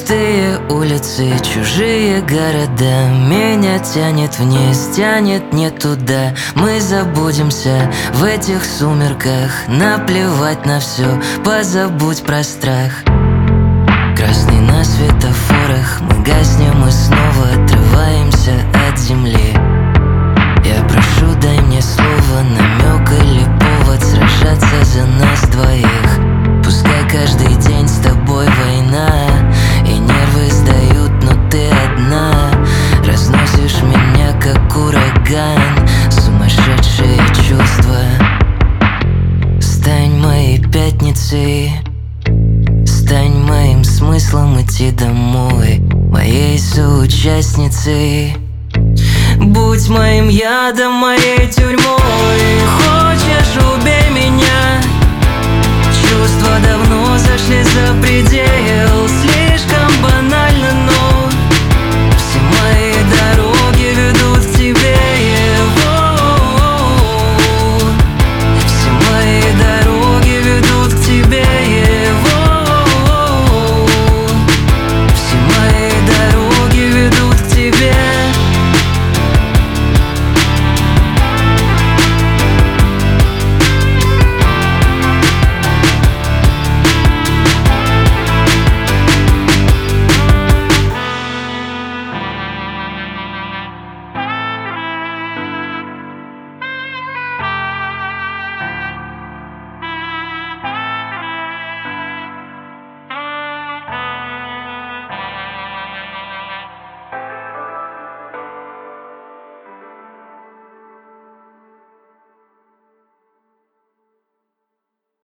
Пустые улицы, чужие города. Меня тянет вниз, тянет не туда. Мы забудемся в этих сумерках. Наплевать на все, позабудь про страх. Красный на светофорах, мы гаснем и снова отрываемся от земли. Я прошу, дай мне слово, намек или повод сражаться за нас двоих. Пускай каждый день с тобой война, и нервы сдают, но ты одна. Разносишь меня, как ураган, сумасшедшие чувства. Стань моей пятницей, стань моим смыслом идти домой, моей соучастницей. Будь моим ядом, моей тюрьмой. Хочешь, убей меня. Чувства давно зашли за предел, слишком банально.